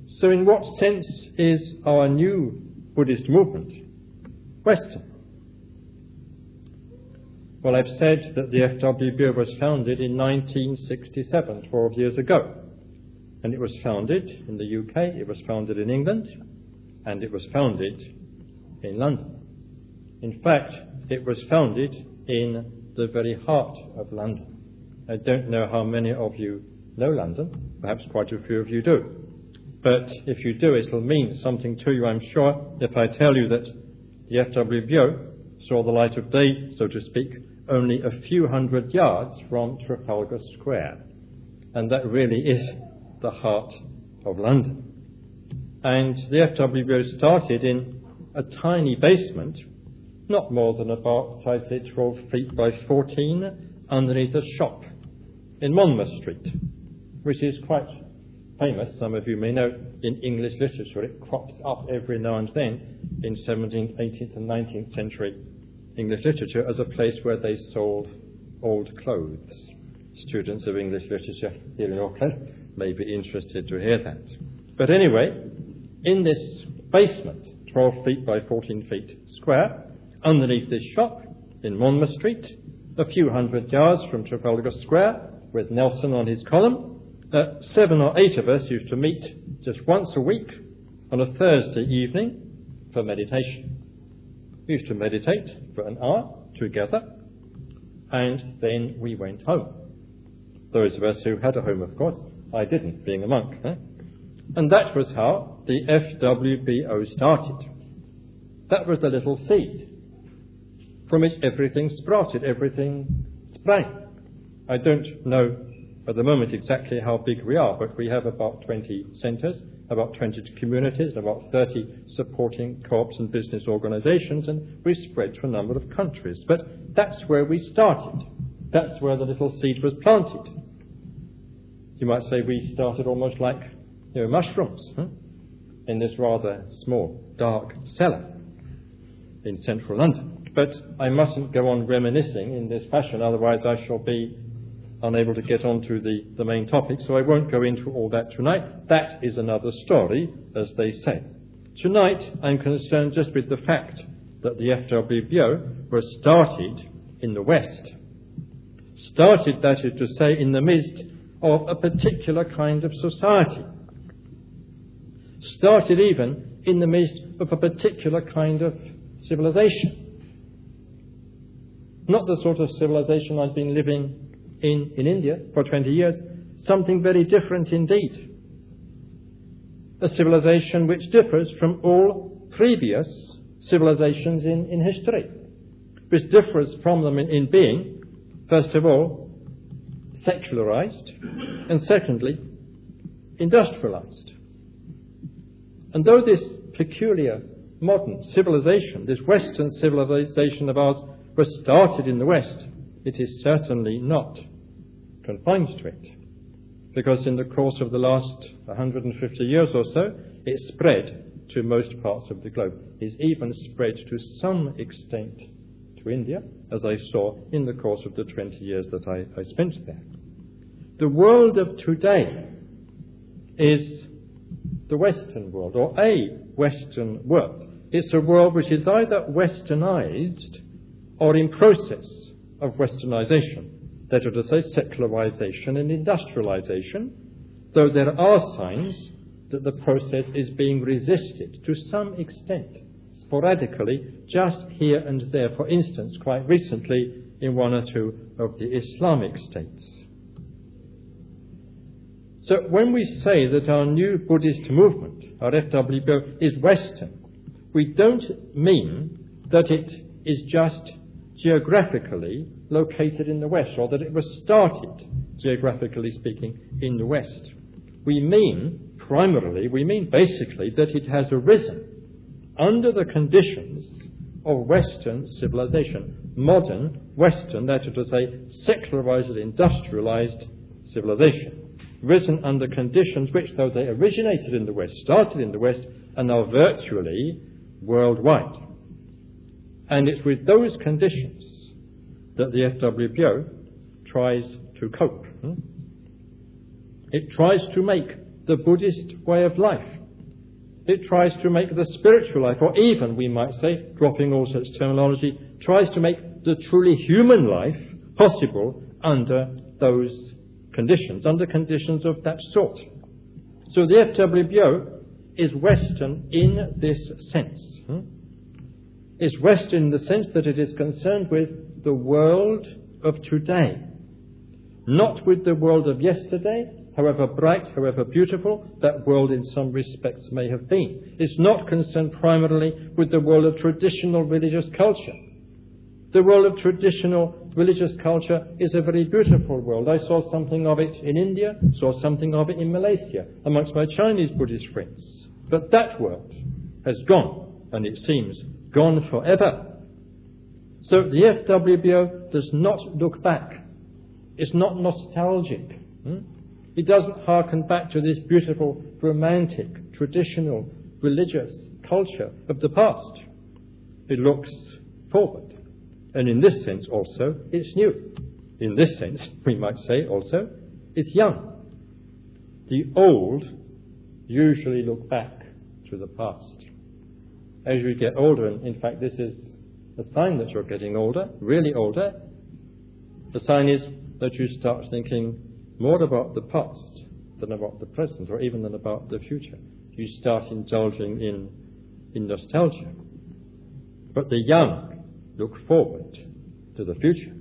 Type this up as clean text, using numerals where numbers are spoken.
So in what sense is our new Buddhist movement Western? Well, I've said that the FWBO was founded in 1967, 12 years ago. And it was founded in the UK, it was founded in England, and it was founded in London. In fact, it was founded in the very heart of London. I don't know how many of you know London. Perhaps quite a few of you do. But if you do, it will mean something to you, I'm sure, if I tell you that the FWBO saw the light of day, so to speak, only a few hundred yards from Trafalgar Square. And that really is the heart of London. And the FWBO started in a tiny basement, not more than about, I'd say, 12 feet by 14, underneath a shop in Monmouth Street, which is quite famous. Some of you may know in English literature. It crops up every now and then in 17th, 18th and 19th century English literature as a place where they sold old clothes. Students of English literature here in Auckland may be interested to hear that. But anyway, in this basement, 12 feet by 14 feet square, underneath this shop in Monmouth Street, a few hundred yards from Trafalgar Square, with Nelson on his column, 7 or 8 of us used to meet just once a week on a Thursday evening for meditation. We used to meditate for an hour together, and then we went home. Those of us who had a home, of course. I didn't, being a monk. And that was how the FWBO started. That was the little seed from which everything sprouted, everything sprang. I don't know at the moment exactly how big we are, but we have about 20 centres, about 20 communities, about 30 supporting co-ops and business organisations, and we spread to a number of countries. But that's where we started. That's where the little seed was planted. You might say we started almost like mushrooms in this rather small, dark cellar in central London. But I mustn't go on reminiscing in this fashion, otherwise I shall be unable to get on to the main topic, so I won't go into all that tonight. That is another story, as they say. Tonight, I'm concerned just with the fact that the FWBO was started in the West. Started, that is to say, in the midst of a particular kind of society. Started even in the midst of a particular kind of civilization. Not the sort of civilization I've been living in India for 20 years, something very different indeed. A civilization which differs from all previous civilizations in history, which differs from them in being, first of all, secularized, and secondly, industrialized. And though this peculiar modern civilization, this Western civilization of ours, was started in the West, it is certainly not confined to it, because in the course of the last 150 years or so, it spread to most parts of the globe. It's even spread to some extent to India, as I saw in the course of the 20 years that I spent there. The world of today is the Western world, or a Western world. It's a world which is either westernized or in process of westernization, that is to say, secularization and industrialization, though there are signs that the process is being resisted to some extent, sporadically, just here and there. For instance, quite recently in one or two of the Islamic states. So when we say that our new Buddhist movement, our FWBO, is Western, we don't mean that it is just geographically located in the West, or that it was started, geographically speaking, in the West. We mean basically that it has arisen under the conditions of Western civilization, modern Western, that is to say, secularized, industrialized civilization, risen under conditions which, though they originated in the West, started in the West, are now virtually worldwide. And it's with those conditions that the FWBO tries to cope. It tries to make the Buddhist way of life It tries to make the spiritual life, or even, we might say, dropping all such terminology, tries to make the truly human life possible under those conditions, under conditions of that sort. So the FWBO is Western in this sense. It's Western in the sense that it is concerned with the world of today, not with the world of yesterday, however bright, however beautiful that world in some respects may have been. It's not concerned primarily with the world of traditional religious culture. The world of traditional religious culture is a very beautiful world. I saw something of it in India, saw something of it in Malaysia, amongst my Chinese Buddhist friends. But that world has gone, and it seems gone forever. So the FWBO does not look back. It's not nostalgic. It doesn't hearken back to this beautiful, romantic, traditional, religious culture of the past. It looks forward. And in this sense also, it's new. In this sense, we might say also, it's young. The old usually look back to the past. As you get older, and in fact this is a sign that you're getting older, really older, the sign is that you start thinking more about the past than about the present, or even than about the future. You start indulging in nostalgia. But the young look forward to the future.